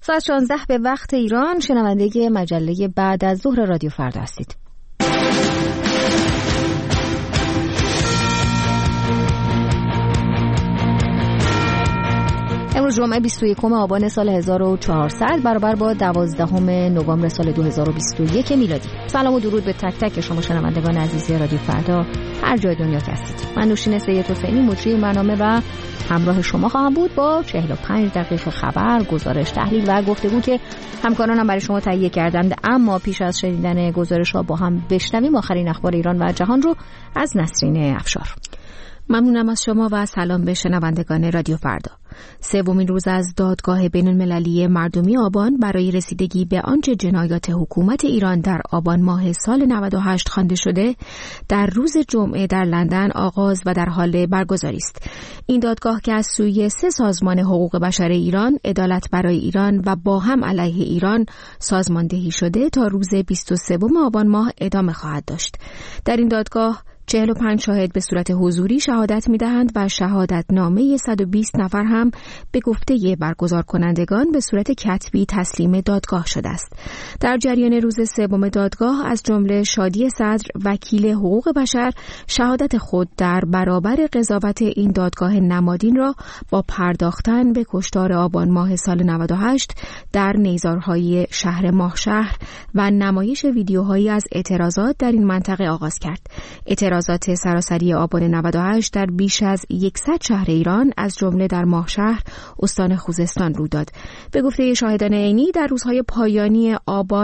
ساعت 16 به وقت ایران. شنونده مجله بعد از ظهر رادیو فردا هستید. امروز جمعه 21 آبان سال 1400 برابر با 12 نوامبر سال 2021 میلادی. سلام و درود به تک تک شما شنوندگان عزیز رادیو فردا هر جای دنیا که هستید. من نوشین سید حسینی مجری برنامه و همراه شما خواهم بود با 45 دقیقه خبر، گزارش، تحلیل و گفتگو که همکارانم برای شما تهیه کردند. اما پیش از شنیدن گزارش‌ها با هم بشنویم آخرین اخبار ایران و جهان رو از نسرین افشار. ممنونم از شما و سلام به شنوندگان رادیو فردا. سومین روز از دادگاه بین‌المللی مردمی آبان برای رسیدگی به آنچه جنایات حکومت ایران در آبان ماه سال 98 خوانده شده در روز جمعه در لندن آغاز و در حال برگزاری است. این دادگاه که از سوی 3 سازمان حقوق بشر ایران، عدالت برای ایران و با هم علیه ایران سازماندهی شده تا روز 23 آبان ماه ادامه خواهد داشت. در این دادگاه 45 شاهد به صورت حضوری شهادت می‌دهند و شهادت نامه 120 نفر هم به گفته برگزار کنندگان به صورت کتبی تسلیم دادگاه شده است. در جریان روز سوم دادگاه از جمله شادی صدر وکیل حقوق بشر شهادت خود در برابر قضاوت این دادگاه نمادین را با پرداختن به کشتار آبان ماه سال 98 در نیزارهای شهر ماهشهر و نمایش ویدیوهایی از اعتراضات در این منطقه آغاز کرد. اعتراضات سراسری آبان 98 در بیش از 100 شهر ایران از جمله در ماهشهر استان خوزستان روی داد. به گفته شاهدان عینی در روزهای پایانی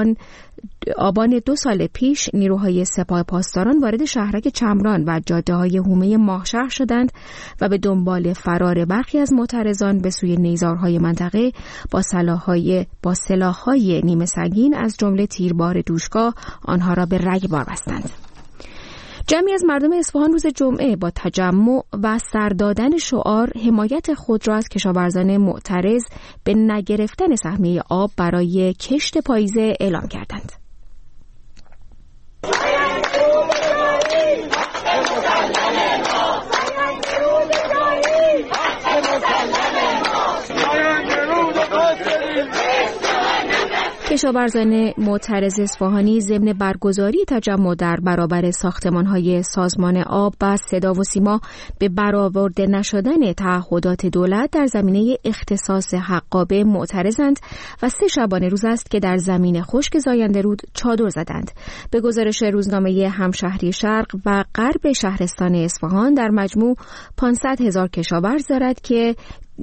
آبان 2 سال پیش نیروهای سپاه پاسداران وارد شهرک چمران و جاده‌های حومه ماهشهر شدند و به دنبال فرار برخی از معترضان به سوی نیزارهای منطقه با سلاح‌های نیمه سنگین از جمله تیربار دوشکا آنها را به رگبار بستند. جمعی از مردم اصفهان روز جمعه با تجمع و سردادن شعار حمایت خود را از کشاورزان معترض به نگرفتن سهمیه آب برای کشت پاییزه اعلام کردند. کشاورزان معترض اصفهانی ضمن برگزاری تجمع در برابر ساختمان‌های سازمان آب و صدا و سیما به برآورده نشدن تعهدات دولت در زمینه اختصاص حقابه معترضند و 3 شبانه روز است که در زمین خشک زاینده رود چادر زدند. به گزارش روزنامه همشهری شرق و غرب شهرستان اصفهان در مجموع 500,000 کشاورز دارد که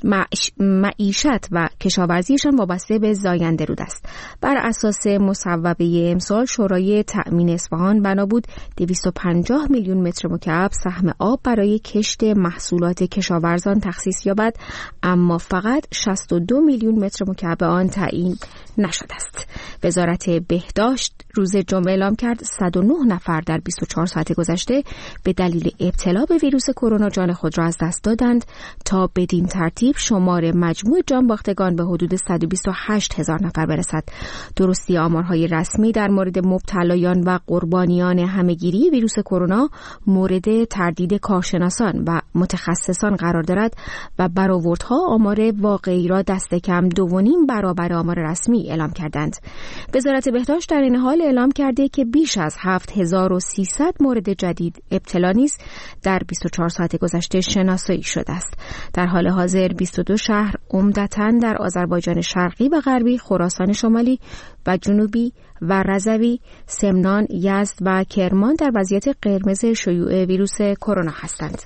معیشت و کشاورزیشان وابسته به زاینده رود است. بر اساس مصوبه امسال شورای تأمین اصفهان بنا بود 250 میلیون متر مکعب سهم آب برای کشت محصولات کشاورزان تخصیص یابد، اما فقط 62 میلیون متر مکعب آن تعیین نشده است. وزارت بهداشت روز جمعه اعلام کرد 109 نفر در 24 ساعت گذشته به دلیل ابتلا به ویروس کرونا جان خود را از دست دادند تا بدین ترتیب شمار مجموع جان باختگان به حدود 128,000 نفر برسد. درستی آمارهای رسمی در مورد مبتلایان و قربانیان همه‌گیری ویروس کرونا مورد تردید کارشناسان و متخصصان قرار دارد و برآوردها آمار واقعی را دست کم 2.5 برابر آمار رسمی اعلام کردند. وزارت بهداشت در این حال اعلام کرده که بیش از 7300 مورد جدید ابتلا نیز در 24 ساعت گذشته شناسایی شده است. در حال حاضر 22 شهر عمدتاً در آذربایجان شرقی و غربی، خراسان شمالی و جنوبی و رضوی، سمنان، یزد و کرمان در وضعیت قرمز شیوع ویروس کرونا هستند.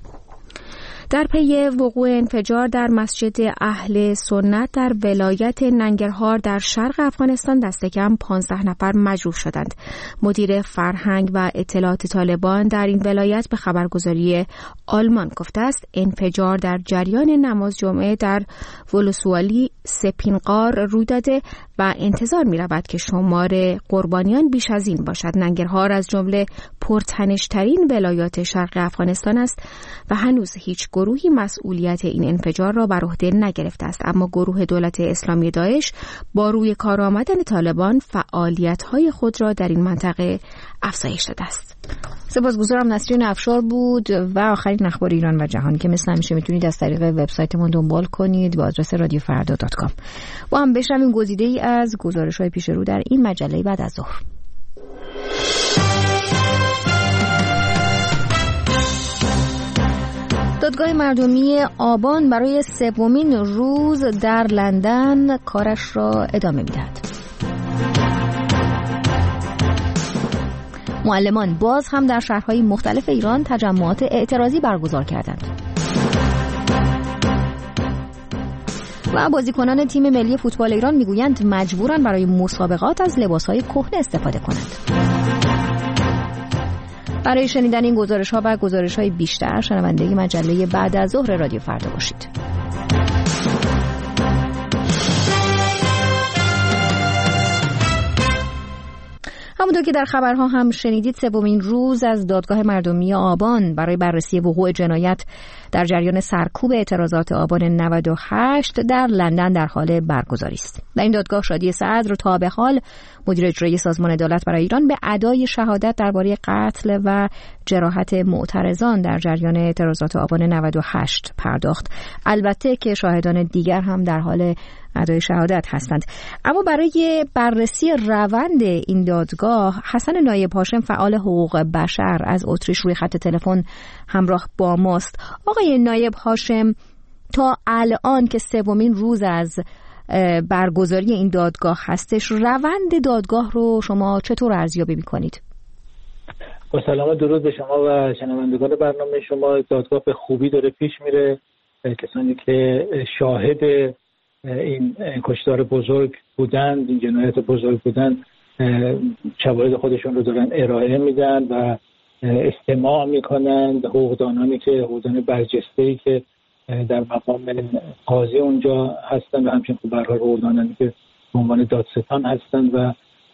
در پی وقوع انفجار در مسجد اهل سنت در ولایت ننگرهار در شرق افغانستان دست کم 15 نفر مجروح شدند. مدیر فرهنگ و اطلاعات طالبان در این ولایت به خبرگزاری آلمان گفته است انفجار در جریان نماز جمعه در ولسوالی سپینقار روی داده و انتظار می رود که شمار قربانیان بیش از این باشد. ننگرهار از جمله پرتنش‌ترین ولایات شرق افغانستان است و هنوز هیچ گروهی مسئولیت این انفجار را بر عهده نگرفته است، اما گروه دولت اسلامی داعش با روی کار آمدن طالبان فعالیت‌های خود را در این منطقه افزایش داده است. سپاسگزارم. نسرین افشار بود و آخرین اخبار ایران و جهان که مثل همیشه میتونید از طریق وبسایتمون دنبال کنید با آدرس radiofarda.com. با هم بشنویم گزیده‌ای از گزارش‌های پیش رو در این مجله بعد از ظهر. دادگاه مردمی آبان برای سومین روز در لندن کارش را ادامه می‌دهد. معلمان باز هم در شهرهای مختلف ایران تجمعات اعتراضی برگزار کردند. و بازیکنان تیم ملی فوتبال ایران میگویند مجبورن برای مسابقات از لباسهای کهنه استفاده کنند. برای شنیدن این گزارش‌ها و گزارش‌های بیشتر شنونده مجله بعد از ظهر رادیو فردا باشید. همونطور که در خبرها هم شنیدید سومین روز از دادگاه مردمی آبان برای بررسی وقوع جنایت در جریان سرکوب اعتراضات آبان 98 در لندن در حال برگزاری است. در این دادگاه شادی صدر تا به حال مدیر اجرایی سازمان عدالت برای ایران به ادای شهادت درباره قتل و جراحت معترضان در جریان اعتراضات آبان 98 پرداخت. البته که شاهدان دیگر هم در حال ادای شهادت هستند. اما برای بررسی روند این دادگاه حسن نایب هاشم فعال حقوق بشر از اتریش روی خط تلفن همراه با ماست. آقای نایب هاشم، تا الان که سومین روز از برگزاری این دادگاه هستش، روند دادگاه رو شما چطور ارزیابی می‌کنید؟ با سلام و درود به شما و شنوندگان برنامه شما. دادگاه به خوبی داره پیش میره. کسانی که شاهد این کشتار بزرگ بودند، این جنایت بزرگ بودند، شواهد خودشون رو دارن ارائه میدن و استماع میکنند. حقوقدانان برجسته‌ای که در مقام قاضی اونجا هستن و همچنین به هر حال حقوقدانانی که به عنوان دادستان هستن و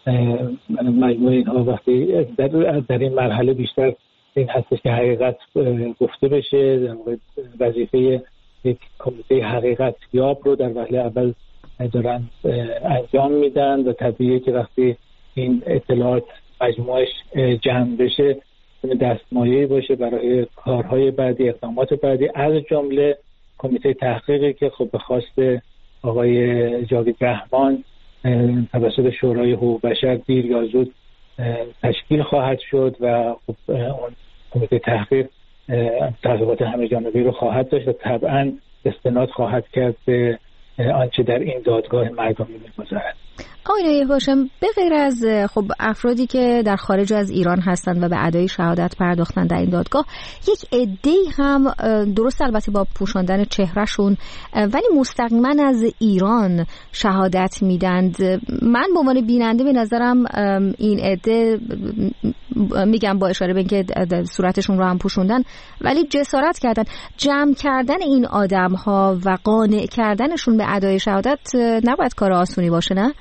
مجموع اینها وقتی در این مرحله بیشتر این هستش که حقیقت گفته بشه. در واقع وظیفه یک کمیته حقیقت یاب رو در وهله اول دارن انجام میدن و طبیعیه که وقتی این اطلاعات مجموعش جمع بشه دستمایه‌ای باشه برای کارهای بعدی، اقدامات بعدی، از جمله کمیته تحقیقی که خب به خواست آقای جاوید رحمان توسط شورای حقوق بشر دیر یا زود تشکیل خواهد شد و خب اون کمیته تحقیق تحقیقات همه جانبه رو خواهد داشت و طبعا استناد خواهد کرد به آنچه در این دادگاه مردمی می‌گذرد. آقای نایب هاشم، به غیر از خب افرادی که در خارج از ایران هستند و به ادای شهادت پرداختن در این دادگاه، یک عده‌ای هم درست البته با پوشاندن چهرهشون ولی مستقیما از ایران شهادت میدند. من به عنوان بیننده به نظرم این عده، میگم با اشاره به اینکه صورتشون رو هم پوشوندن، ولی جسارت کردن. جمع کردن این آدم‌ها و قانع کردنشون به ادای شهادت نباید کار آسونی باشه، نه؟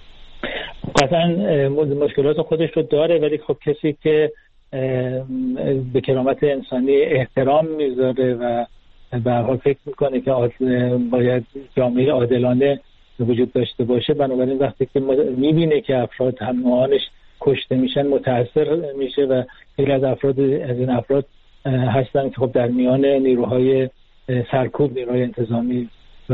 قطعا مشکلات خودش رو داره، ولی خب کسی که به کرامت انسانی احترام میذاره و به هر حال فکر میکنه که باید جامعه عادلانه وجود داشته باشه، بنابراین وقتی که میبینه که افراد هم نوعانش کشته میشن متاثر میشه و خیلی از این افراد هستن که خب در میان نیروهای سرکوب، نیروهای انتظامی و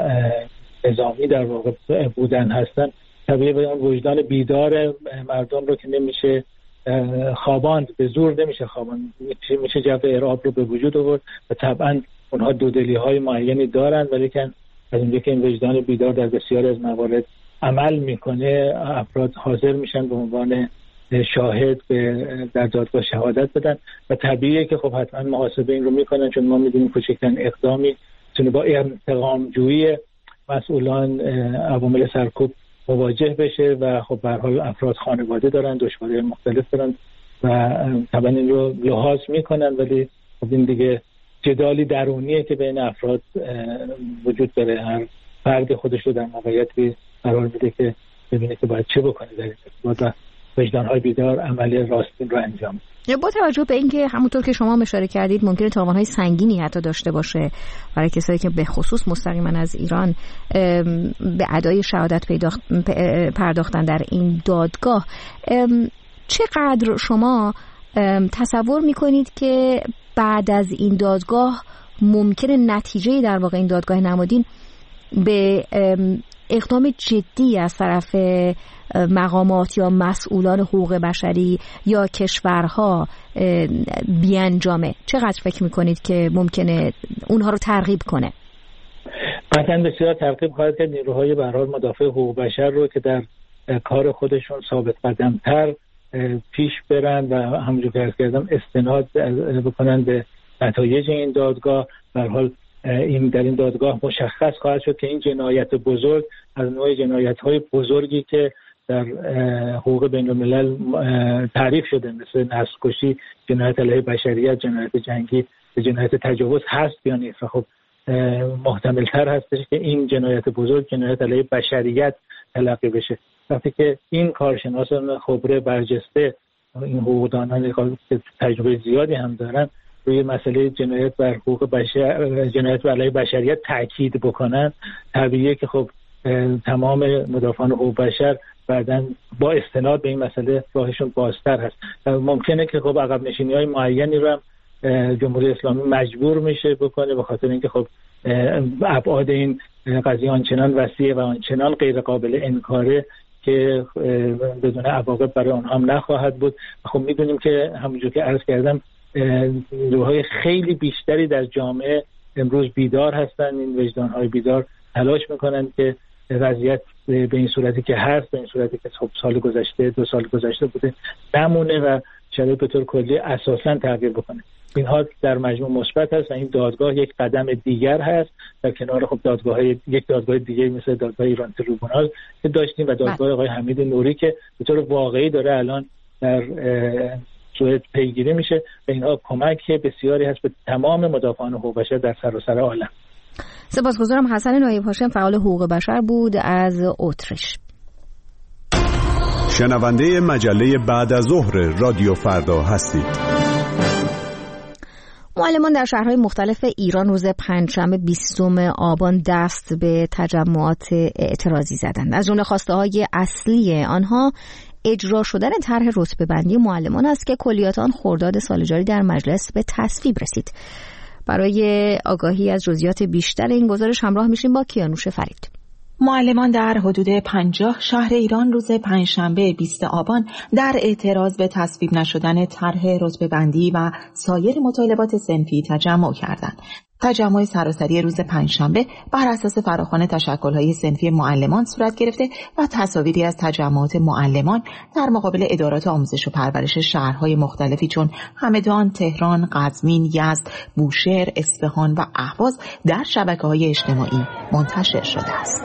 نظامی در واقع بودن هستن. طبیعی به اون وجدان بیدار مردم رو که نمیشه خواباند، به زور نمیشه خواباند، میشه جو ارعاب رو به وجود آورد و طبعا اونها دودلی‌های معینی دارن، ولی که از اینجا که این وجدان بیدار در بسیاری از موارد عمل میکنه، افراد حاضر میشن به عنوان شاهد در دادگاه شهادت بدن و طبیعیه که خب حتما محاسبه این رو میکنن، چون ما میدونیم کوچکترین اقدامی میتونه با انتقام جویی مسئولان عوامل سرکوب مواجه بشه و خب به هر حال افراد خانواده دارن، دشواری مختلف دارن و طبعا این رو لحاظ میکنن، ولی خب این دیگه جدالی درونیه که بین افراد وجود داره. هر فرد خودش رو در موقعیتی قرار میده که ببینه که باید چه بکنه در این ارتباط و وجدان‌های بیدار عمل راستین رو انجام بده. با توجه به اینکه همونطور که شما اشاره کردید ممکنه تاوان‌های سنگینی حتی داشته باشه برای کسایی که به خصوص مستقیما از ایران به ادای شهادت پرداختن در این دادگاه، چقدر شما تصور میکنید که بعد از این دادگاه ممکنه نتیجه در واقع این دادگاه نمادین به اقدام جدی از طرف مقامات یا مسئولان حقوق بشری یا کشورها بیانجامه؟ چقدر فکر میکنید که ممکنه اونها رو ترغیب کنه؟ قطعا بسیار ترغیب خواهد کرد نیروهای به هر حال مدافع حقوق بشر رو که در کار خودشون ثابت قدم‌تر پیش برن و همونجور که عرض کردم استناد بکنن به نتایج این دادگاه. به هر حال این در این دادگاه مشخص خواهد شد که این جنایت بزرگ از نوع جنایت‌های بزرگی که در حقوق بین الملل تعریف شده مثل نسل‌کشی، جنایت علیه بشریت، جنایت جنگی، جنایت تجاوز هست یا نیست. و خب محتمل‌تر هستش که این جنایت بزرگ جنایت علیه بشریت تلقی بشه. وقتی که این کارشناسان خبره برجسته، این حقوقدانان که تجربه زیادی هم دارن، روی مسئله جنایت بر حقوق بشر، جنایت علیه بشریت تاکید بکنن، طبیعیه که خب تمام مدافعان حقوق بشر بعداً با استناد به این مسئله راهشون بازتر هست. ممکنه که خب عقب نشینی‌های معینی رو هم جمهوری اسلامی مجبور میشه بکنه، به خاطر اینکه خب ابعاد این قضیه آنچنان وسیع و آنچنان غیر قابل انکاره که بدون عواقب برای آنها هم نخواهد بود. خب میدونیم که همونجور که عرض کردم نیروهای خیلی بیشتری در جامعه امروز بیدار هستن. این وجدان‌های بیدار تلاش میکنن که وضعیت به این صورتی که هست، به این صورتی که سال گذشته 2 سال گذشته بوده نمونه و شرایط به طور کلی اساساً تغییر بکنه. اینها در مجموع مثبت هست و این دادگاه یک قدم دیگر هست در کنار خب یک دادگاه دیگه مثل دادگاه ایران تریبونال که داشتیم و دادگاه آقای حمید نوری که به طور واقعی داره الان در سوئد پیگیری میشه و اینها کمک بسیاری هست به تمام مدافعان حقوق بشر در سراسر عالم. سپاسگزارم. حسن نایب هاشم فعال حقوق بشر بود از اتریش. شنونده مجله بعد از ظهر رادیو فردا هستید. معلمان در شهرهای مختلف ایران روز پنجشنبه 20 آبان دست به تجمعات اعتراضی زدند. از جمله خواسته‌های اصلی آنها اجرا شدن طرح رتبه‌بندی معلمان است که کلیات آن خرداد سال جاری در مجلس به تصویب رسید. برای آگاهی از جزئیات بیشتر این گزارش همراه میشیم با کیانوش فرید. معلمان در حدود 50 شهر ایران روز پنجشنبه 20 آبان در اعتراض به تصویب نشدن طرح رتبه‌بندی و سایر مطالبات صنفی تجمع کردند. تجمع سراسری روز پنجشنبه بر اساس فراخوان تشکل‌های صنفی معلمان صورت گرفته و تصاویری از تجمعات معلمان در مقابل ادارات آموزش و پرورش شهرهای مختلفی چون همدان، تهران، قزوین، یزد، بوشهر، اصفهان و اهواز در شبکه‌های اجتماعی منتشر شده است.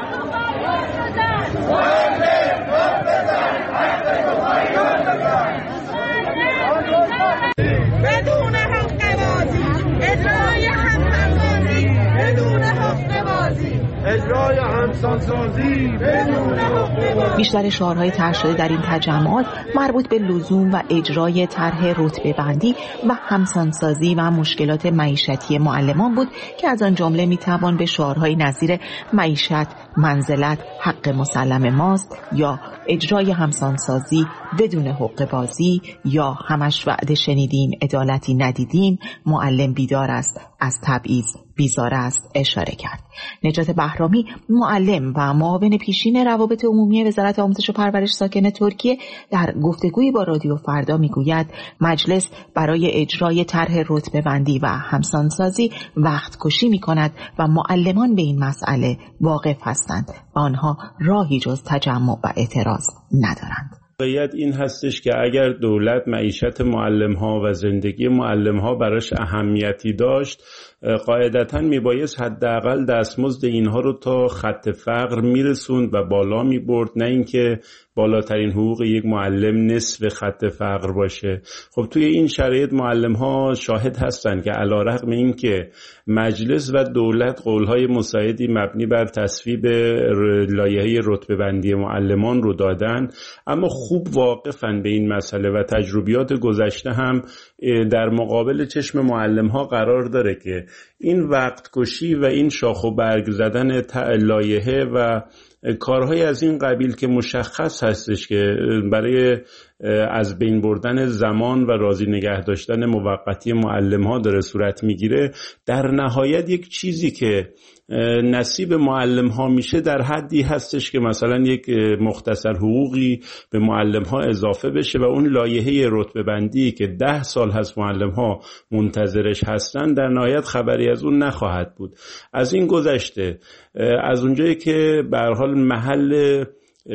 بیشتر شعارهای طرح شده در این تجمعات مربوط به لزوم و اجرای طرح رتبه‌بندی و همسانسازی و مشکلات معیشتی معلمان بود که از آن جمله میتوان به شعارهای نظیر معیشت، منزلت، حق مسلم ماست یا اجرای همسانسازی بدون حقوق بازی یا همش وعده شنیدیم عدالتی ندیدیم، معلم بیدار است از تبعیض بیزار است اشاره کرد. نجات بهرامی معلم و معاون پیشین روابط عمومی وزارت آموزش و پرورش ساکن ترکیه در گفتگویی با رادیو فردا میگوید مجلس برای اجرای طرح رتبه‌بندی و همسانسازی وقت کشی می‌کند و معلمان به این مسئله واقف هستند و آنها راهی جز تجمع و اعتراض ندارند. واقعیت این هستش که اگر دولت معیشت معلم‌ها و زندگی معلم‌ها براش اهمیتی داشت قاعدتاً میبایست حداقل دستمزد اینها رو تا خط فقر میرسوند و بالا میبرد، نه اینکه بالاترین حقوق یک معلم نصف خط فقر باشه. خب توی این شرایط معلم‌ها شاهد هستن که علیرغم این که مجلس و دولت قولهای مساعدی مبنی بر تصویب لایحه رتبه‌بندی معلمان رو دادن، اما خوب واقفن به این مسئله و تجربیات گذشته هم در مقابل چشم معلم‌ها قرار داره که این وقت کشی و این شاخ و برگ زدن لایحه و کارهای از این قبیل که مشخص هستش که برای از بین بردن زمان و راضی نگه داشتن موقتی معلم‌ها داره صورت میگیره، در نهایت یک چیزی که نصیب معلم‌ها میشه در حدی هستش که مثلا یک مختصر حقوقی به معلم‌ها اضافه بشه و اون لایحه رتبه بندی که 10 سال هست معلم‌ها منتظرش هستن در نهایت خبری از اون نخواهد بود. از این گذشته، از اونجایی که به هر حال محل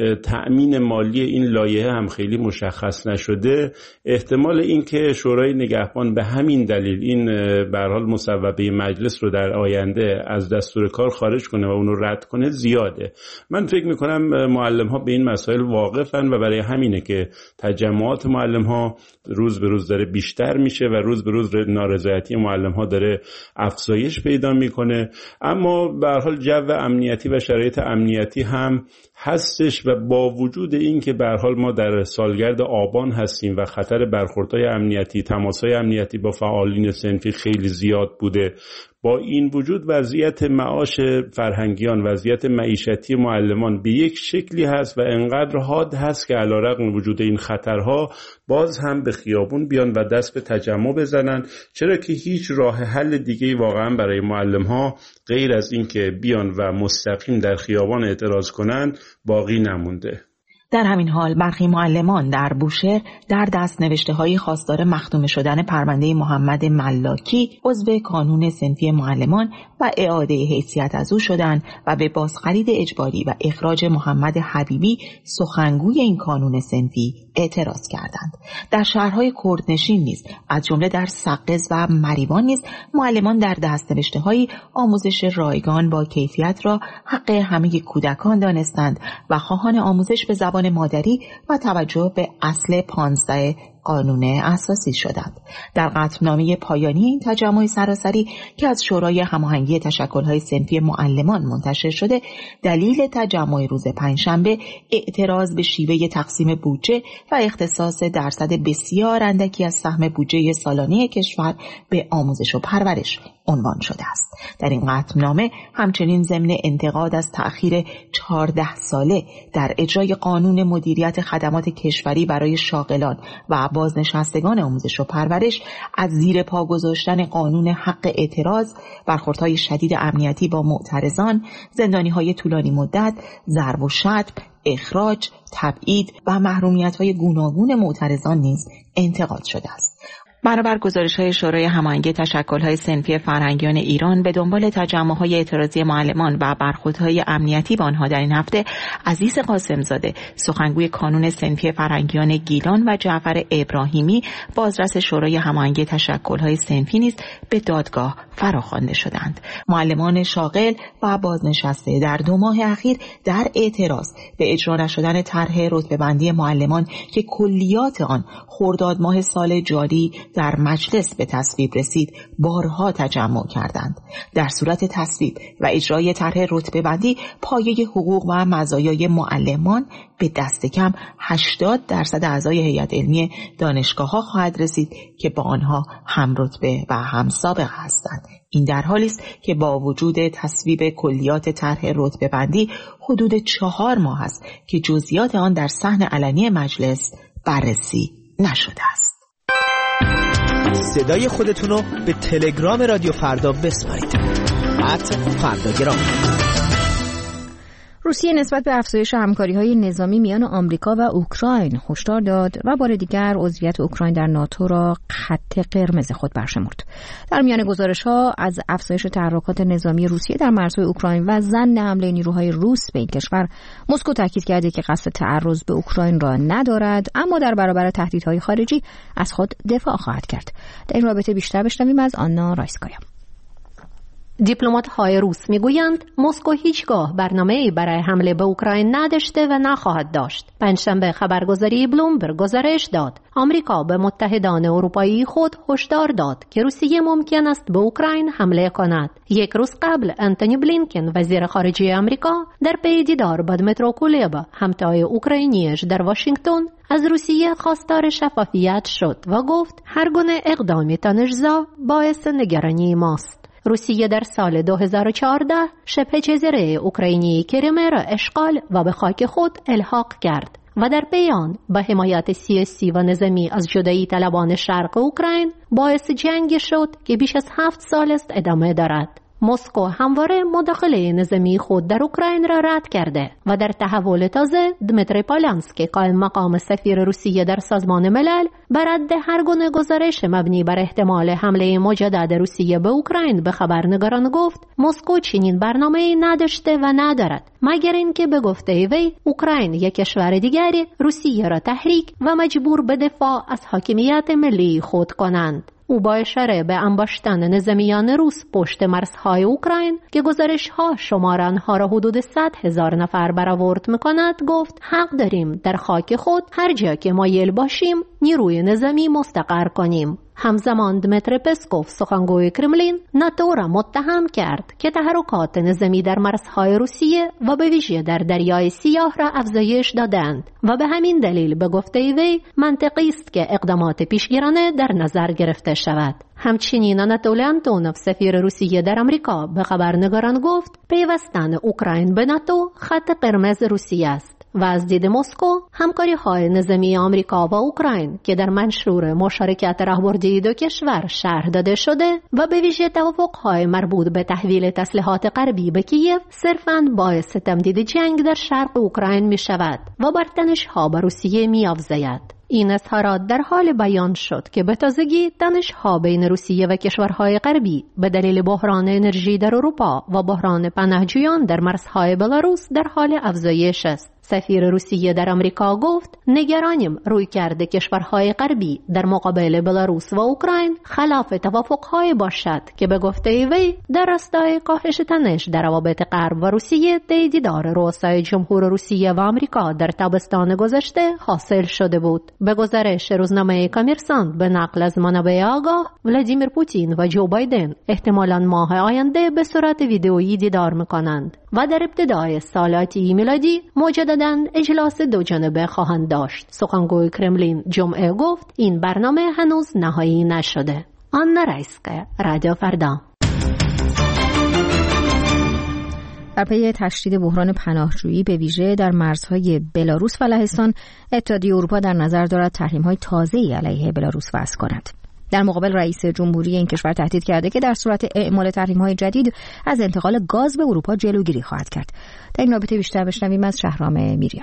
تأمین مالی این لایحه هم خیلی مشخص نشده، احتمال این که شورای نگهبان به همین دلیل این به هر حال مصوبه مجلس رو در آینده از دستور کار خارج کنه و اونو رد کنه زیاده. من فکر میکنم معلم‌ها به این مسائل واقفن و برای همینه که تجمعات معلم‌ها روز به روز داره بیشتر میشه و روز به روز نارضایتی معلم‌ها داره افزایش پیدا میکنه. اما به هر حال جو امنیتی و شرایط امنیتی هم هستش و با وجود این که به هر حال ما در سالگرد آبان هستیم و خطر برخوردهای امنیتی، تماس‌های امنیتی با فعالین صنفی خیلی زیاد بوده، با این وجود وضعیت معاش فرهنگیان، وضعیت معیشتی معلمان به یک شکلی هست و انقدر حاد هست که علیرغم وجود این خطرها باز هم به خیابون بیان و دست به تجمع بزنن، چرا که هیچ راه حل دیگه‌ای واقعا برای معلم‌ها غیر از این که بیان و مستقیم در خیابان اعتراض کنن باقی نمونده. در همین حال برخی معلمان در بوشهر در دست‌نوشته‌های خواستار مختوم شدن پرونده محمد ملاکی عضو کانون صنفی معلمان و اعاده حیثیت از او شدند و به بازخرید اجباری و اخراج محمد حبیبی سخنگوی این کانون صنفی اعتراض کردند. در شهرهای کردنشین نیز از جمله در سقز و مریوان نیز معلمان در دست‌نوشته‌های آموزش رایگان با کیفیت را حق همه کودکان دانستند و خواهان آموزش به زبان مادری و توجه به اصل 15 قانون اساسی شدند. در قطعنامه پایانی این تجمع سراسری که از شورای هماهنگی تشکل‌های صنفی معلمان منتشر شده، دلیل تجمع روز پنجشنبه اعتراض به شیوه تقسیم بودجه و اختصاص درصد بسیار اندکی از سهم بودجه سالانه کشور به آموزش و پرورش عنوان شده است. در این قطعنامه همچنین ضمن انتقاد از تأخیر 14 ساله در اجرای قانون مدیریت خدمات کشوری برای شاغلان و بازنشستگان آموزش و پرورش، از زیر پا گذاشتن قانون حق اعتراض، برخوردهای شدید امنیتی با معترضان، زندانی‌های طولانی مدت، ضرب و شتم، اخراج، تبعید و محرومیت‌های گوناگون معترضان نیز انتقاد شده است. بنابر گزارش‌های شورای هماهنگی تشکل‌های صنفی فرهنگیان ایران، به دنبال تجمع‌های اعتراضی معلمان و برخوردهای امنیتی با آنها در این هفته، عزیز قاسمزاده سخنگوی کانون صنفی فرهنگیان گیلان و جعفر ابراهیمی بازرس شورای هماهنگی تشکل‌های صنفی نیز به دادگاه فراخوانده شدند. معلمان شاغل و بازنشسته در 2 ماه اخیر در اعتراض به اجرا نشدن طرح رتبه‌بندی معلمان که کلیات آن خرداد ماه سال جاری در مجلس به تصویب رسید، بارها تجمع کردند. در صورت تصویب و اجرای طرح رتبه‌بندی، پایه حقوق و مزایای معلمان به دست کم 80% اعضای هیئت علمی دانشگاه‌ها خواهد رسید که با آنها هم رتبه و هم سابقه هستند. این در حالی است که با وجود تصویب کلیات طرح رتبه‌بندی حدود 4 ماه است که جزئیات آن در صحن علنی مجلس بررسی نشده است. صدای خودتون رو به تلگرام رادیو فردا بسپارید. @فرداگرام. روسیه نسبت به افزایش همکاری‌های نظامی میان آمریکا و اوکراین هشدار داد و بار دیگر عضویت اوکراین در ناتو را خط قرمز خود برشمرد. در میان گزارش‌ها از افزایش تحرکات نظامی روسیه در مرزهای اوکراین و ظن حمله نیروهای روس به این کشور، مسکو تاکید کرده که قصد تعرض به اوکراین را ندارد، اما در برابر تهدیدهای خارجی از خود دفاع خواهد کرد. در این رابطه بیشتر بشنویم از آنا رایسکایا. دیپلمات‌های روس میگویند مسکو هیچگاه برنامه‌ای برای حمله به اوکراین نداشته و نخواهد داشت. پنجشنبه خبرگزاری بلومبرگ گزارش داد آمریکا به متحدان اروپایی خود هشدار داد که روسیه ممکن است به اوکراین حمله کند. یک روز قبل آنتونی بلینکن وزیر خارجه آمریکا در پی دیدار با دمیترو کولبا همتای اوکراینیش در واشنگتن از روسیه خواستار شفافیت شد و گفت هر گونه اقدامی تنش‌زا باعث نگرانی ماست. روسیه در سال 2014 شبه جزیره اوکراینی کریمه را اشغال و به خاک خود الحاق کرد و در بیان به حمایت سیاسی و نظامی از جدایی طلبان شرق اوکراین باعث جنگی شد که بیش از 7 سال است ادامه دارد. مسکو همواره مداخله نظامی خود در اوکراین را رد کرده و در تحول تازه دمیتری پولانسکی قائم مقام سفیر روسیه در سازمان ملل بر رد هر گونه گزارش مبنی بر احتمال حمله مجدد روسیه به اوکراین به خبرنگاران گفت مسکو چنین برنامه‌ای نداشته و ندارد، مگر اینکه به گفته وی اوکراین یک کشور دیگری روسیه را تحریک و مجبور به دفاع از حاکمیت ملی خود کنند. او با اشاره به انباشتن نظامیان روس پشت مرزهای اوکراین که گزارش‌ها شمار آنها را حدود 100,000 نفر برآورد می‌کند گفت حق داریم در خاک خود هر جا که مایل باشیم نیروی نظامی مستقر کنیم. همزمان دمیتری پسکوف سخنگوی کرملین ناتو را متهم کرد که تحرکات نظامی در مرزهای روسیه و به ویژه در دریای سیاه را افزایش دادند و به همین دلیل به گفته وی منطقی است که اقدامات پیشگیرانه در نظر گرفته شود. همچنین آناتولی آنتونوف سفیر روسیه در آمریکا به خبرنگاران گفت پیوستن اوکراین به ناتو خط قرمز روسیه است و از دید مسکو همکاری‌های نظامی آمریکا و اوکراین که در منشور مشارکت راهبردی دو کشور شرح داده شده و به ویژه توافق‌های مربوط به تحویل تسلیحات غربی به کیف صرفاً باعث تمدید جنگ در شرق اوکراین می‌شود و بر تنش‌ها با روسیه می‌افزاید. این اظهارات در حال بیان شد که به تازگی تنش‌ها بین روسیه و کشورهای غربی به دلیل بحران انرژی در اروپا و بحران پناهجویان در مرزهای بلاروس در حال افزایش است. سفیر روسیه در آمریکا گفت نگرانیم رویکرد کشورهای غربی در مقابل بلاروس و اوکراین خلاف توافق‌های باشد که به گفته وی در راستای کاهش تنش در روابط غرب و روسیه طی دیدار رؤسای جمهور روسیه و آمریکا در تابستان گذشته حاصل شده بود. به گزارش روزنامه کامرسانت به نقل از منابع آگاه ولادیمیر پوتین و جو بایدن احتمالاً ماه آینده به صورت ویدئویی دیدار می‌کنند و در ابتدای سال آتی میلادی مجدداً اجلاس دو جانبه خواهند داشت. سخنگوی کرملین جمعه گفت این برنامه هنوز نهایی نشده. آنا رایسکا، رادیو فردا. در پی تشدید بحران پناهجویی به ویژه در مرزهای بلاروس و لهستان، اتحادیه اروپا در نظر دارد تحریم‌های تازه‌ای علیه بلاروس وضع کند. در مقابل رئیس جمهوری این کشور تهدید کرده که در صورت اعمال تحریم‌های جدید از انتقال گاز به اروپا جلوگیری خواهد کرد. در این رابطه بیشتر بشنویم از شهرام میریان.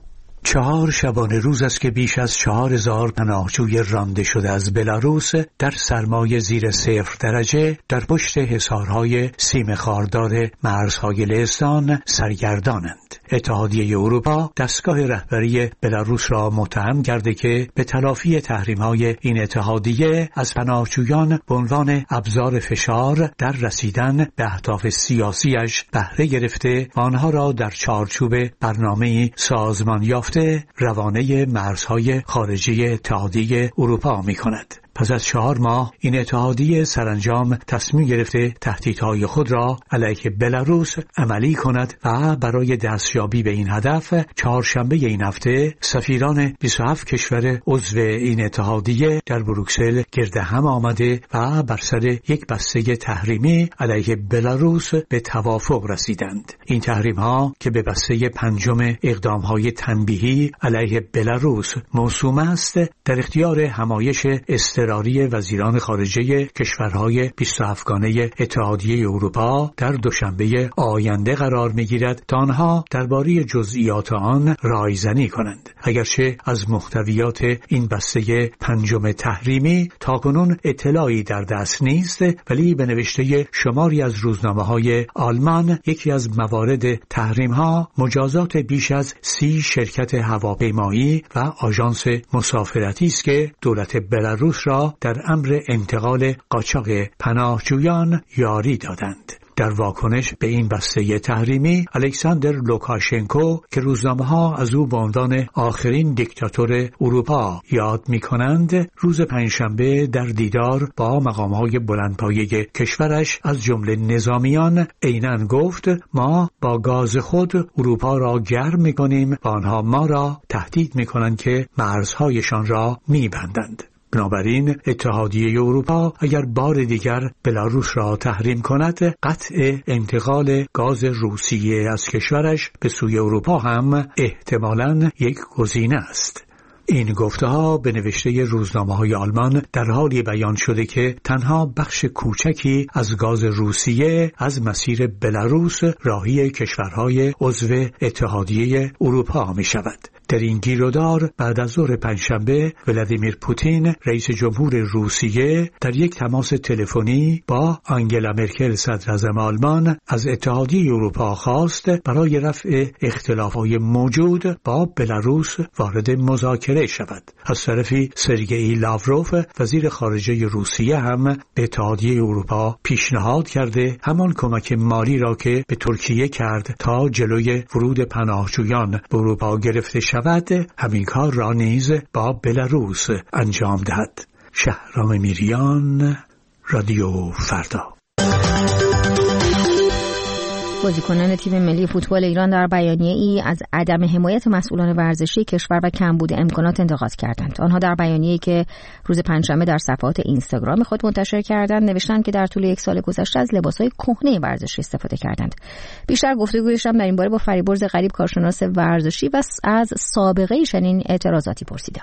4 شبانه روز است که بیش از 4000 پناهجوی رانده شده از بلاروس در سرمای زیر 0 درجه در پشت حصارهای سیم خاردار مرزهای لهستان سرگردانند. اتحادیه اروپا دستگاه رهبری بلاروس را متهم کرده که به تلافی تحریم‌های این اتحادیه از پناهجویان به عنوان ابزار فشار در رسیدن به اهداف سیاسیش بهره گرفته و آنها را در چارچوب برنامه‌ای سازمان یافته روانه مرزهای خارجی اتحادیه اروپا می‌کند. پس از 4 ماه این اتحادیه سرانجام تصمیم گرفته تهدیدهای خود را علیه بلاروس عملی کند و برای دستیابی به این هدف چهارشنبه این هفته سفیران 27 کشور عضو این اتحادیه در بروکسل گرد هم آمده و بر سر یک بسته تحریمی علیه بلاروس به توافق رسیدند. این تحریم‌ها که به بسته 5 اقدام‌های تنبیهی علیه بلاروس موسوم است، در اختیار همایش اضطراری وزیران خارجه کشورهای 27گانه اتحادیه اروپا در دوشنبه آینده قرار می‌گیرد تا آنها درباره جزئیات آن رایزنی کنند. اگرچه از محتویات این بسته 5 تحریمی تاکنون اطلاعی در دست نیست، ولی به نوشته شماری از روزنامه‌های آلمان یکی از موارد تحریم‌ها مجازات بیش از 30 شرکت هواپیمایی و آژانس مسافرتی است که دولت بلاروس را در امر انتقال قاچاق پناهجویان یاری دادند. در واکنش به این بسته تحریمی، الکساندر لوکاشنکو که روزنامه‌ها از او به عنوان آخرین دیکتاتور اروپا یاد می‌کنند، روز پنجشنبه در دیدار با مقام‌های بلندپایه کشورش از جمله نظامیان عیناً گفت: ما با گاز خود اروپا را گرم می‌کنیم و آنها ما را تهدید می‌کنند که مرزهایشان را می‌بندند. بنابراین اتحادیه اروپا اگر بار دیگر بلاروس را تحریم کند، قطع انتقال گاز روسیه از کشورش به سوی اروپا هم احتمالاً یک گزینه است. این گفته‌ها به نوشته روزنامه‌های آلمان در حالی بیان شده که تنها بخش کوچکی از گاز روسیه از مسیر بلاروس راهی کشورهای عضو اتحادیه اروپا می‌شود. در این گیرودار بعد از ظهر پنجشنبه ولادیمیر پوتین رئیس جمهور روسیه در یک تماس تلفنی با آنگلا مرکل صدراعظم آلمان از اتحادیه اروپا خواست برای رفع اختلافات موجود با بلاروس وارد مذاکره شود. از طرفی سرگئی لاوروف وزیر خارجه روسیه هم به اتحادیه اروپا پیشنهاد کرده همان کمک مالی را که به ترکیه کرد تا جلوی ورود پناهجویان به اروپا گرفته شود، همین کار را نیز با بلاروس انجام دهد. شهرام میریان، رادیو فردا. بازیکنان تیم ملی فوتبال ایران در بیانیه‌ای از عدم حمایت مسئولان ورزشی کشور و کمبود امکانات انتقاد کردند. آنها در بیانیه‌ای که روز پنجشنبه در صفحات اینستاگرام خود منتشر کردند نوشتند که در طول یک سال گذشته از لباس‌های کهنه ورزشی استفاده کردند. بیشتر گفتگویشان در این باره با فریبرز غریب کارشناس ورزشی و از سابقه چنین اعتراضاتی پرسیدم.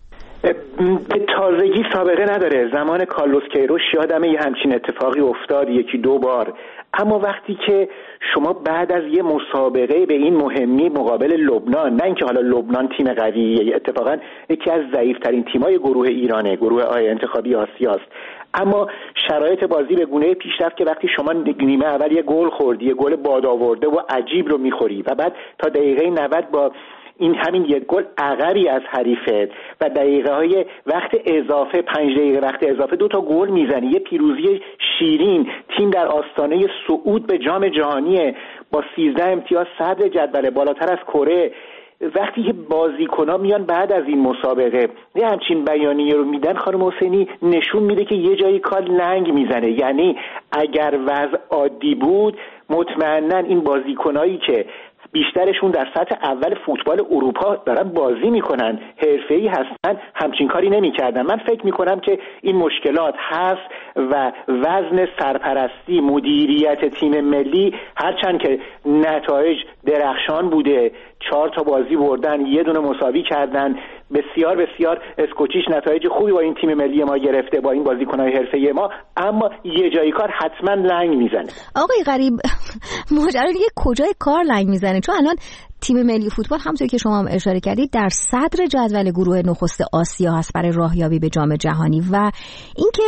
به تازگی سابقه نداره. زمان کارلوس کیروش یادمه یه همچین اتفاقی افتاد، یکی دو بار. اما وقتی که شما بعد از یه مسابقه به این مهمی مقابل لبنان، نه اینکه حالا لبنان تیم قویه، اتفاقا یکی از ضعیف‌ترین تیم‌های گروه ایرانه، گروه انتخابی آسیاست، اما شرایط بازی به گونه پیش رفت که وقتی شما نیمه اول یه گل خوردی، یه گل بادآورده و عجیب رو می‌خوری و بعد تا دقیقه 90 با این همین یک گل عقبی از حریفت و دقیقه های وقت اضافه 5 دقیقه وقت اضافه 2 تا گل میزنی، یه پیروزی شیرین، تیم در آستانه صعود به جام جهانی با 13 امتیاز صدر جدول بالاتر از کره. وقتی که بازیکن‌ها میان بعد از این مسابقه یه همچین بیانیه رو میدن، خانم حسینی نشون میده که یه جایی کار لنگ میزنه. یعنی اگر وضع عادی بود مطمئناً این بازیکنایی که بیشترشون در سطح اول فوتبال اروپا دارن بازی میکنن، حرفه‌ای هستن، همچین کاری نمیکردن. من فکر میکنم که این مشکلات هست و وزن سرپرستی مدیریت تیم ملی، هرچند که نتایج درخشان بوده، 4 تا بازی بردن، 1 دونه مساوی کردن، بسیار بسیار اسکوچیش نتایج خوبی با این تیم ملی ما گرفته، با این بازیکن‌های حرفه‌ای ما، اما یه جایی کار حتما لنگ میزنه. آقای غریب، ماجرا دیگه کجای کار لنگ میزنه؟ چون الان تیم ملی فوتبال همونطور که شما هم اشاره کردید در صدر جدول گروه نخست آسیا هست برای راهیابی به جام جهانی و اینکه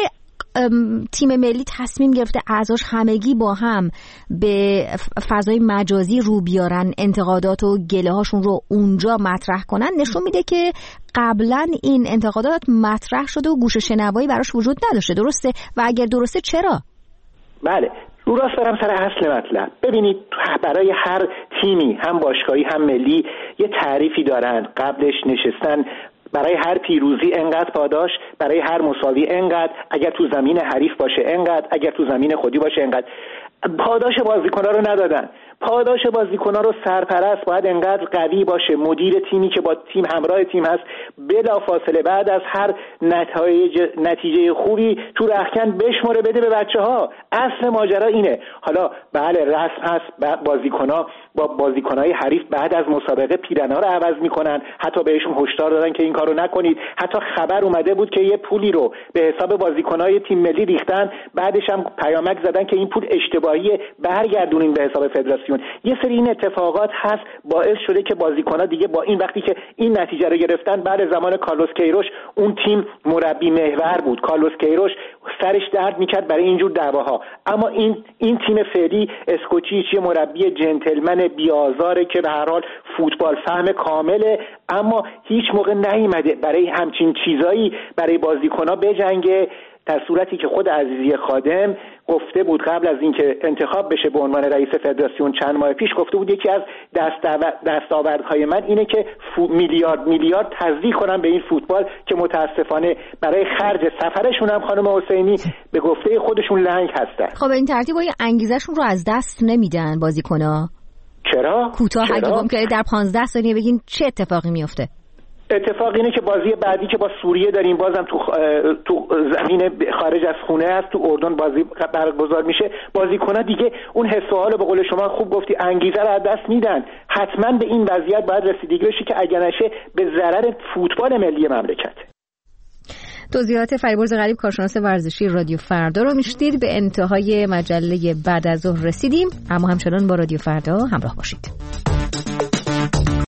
تیم ملی تصمیم گرفته اعضاش همگی با هم به فضای مجازی رو بیارن، انتقادات و گله هاشون رو اونجا مطرح کنن، نشون میده که قبلا این انتقادات مطرح شده و گوش شنوایی براش وجود نداشته. درسته؟ و اگر درسته چرا؟ بله، رو راست برم سر اصل مطلب. ببینید برای هر تیمی، هم باشگاهی هم ملی، یه تعریفی دارن. قبلش نشستن برای هر پیروزی انقدر پاداش، برای هر مساوی انقدر، اگر تو زمین حریف باشه انقدر، اگر تو زمین خودی باشه انقدر. پاداش بازیکن‌ها رو ندادن. پاداش بازیکن‌ها رو سرپرست باید انقدر قوی باشه، مدیر تیمی که با تیم همراه تیم هست بلافاصله بعد از هر نتیجه خوبی تو رختکن بشمره بده به بچه‌ها. اصل ماجرا اینه. حالا بله رسم هست، بازیکن‌ها با بازیکن‌های حریف بعد از مسابقه پیرن‌ها رو عوض می‌کنن، حتی بهشون هشدار دادن که این کارو نکنید. حتی خبر اومده بود که یه پولی رو به حساب بازیکن‌های تیم ملی ریختن، بعدش هم پیامک زدن که این پول اشتباهی، برگردونین به حساب فدراسیون. یه سری این اتفاقات هست باعث شده که بازیکن‌ها دیگه با این وقتی که این نتیجه رو گرفتن، بعد زمان کارلوس کیروش اون تیم مربی محور بود، کارلوس کیروش سرش درد میکرد برای اینجور دعواها، اما این تیم فعلی اسکوچیچ یه مربی جنتلمن بی‌آزاره که به هر حال فوتبال فهم کامله، اما هیچ موقع نیومده برای همچین چیزایی برای بازیکن‌ها بجنگه، در صورتی که خود عزیزی خادم گفته بود قبل از اینکه انتخاب بشه به عنوان رئیس فدراسیون چند ماه پیش، گفته بود یکی از دستاوردهای من اینه که میلیارد تزریق کنم به این فوتبال که متاسفانه برای خرج سفرشون هم خانم حسینی به گفته خودشون لنگ هستن. خب این ترتیب های انگیزشون رو از دست نمیدن بازیکن‌ها؟ چرا؟ کوتاه اگه ممکنه در 15 ثانیه بگین چه اتفاقی میفته؟ اتفاق اینه که بازی بعدی که با سوریه داریم بازم تو زمین خارج از خونه است، تو اردن بازی برگزار میشه. بازیکن‌ها دیگه اون حس و حال به قول شما خوب گفتی انگیزه رو از دست میدن. حتما به این وضعیت باید رسیدگی بشه که اگر نشه به ضرر فوتبال ملی مملکت. توضیحات فریبرز غریب کارشناس ورزشی رادیو فردا رو میشنید. به انتهای مجله بعد از ظهر رسیدیم، اما همچنان با رادیو فردا همراه باشید.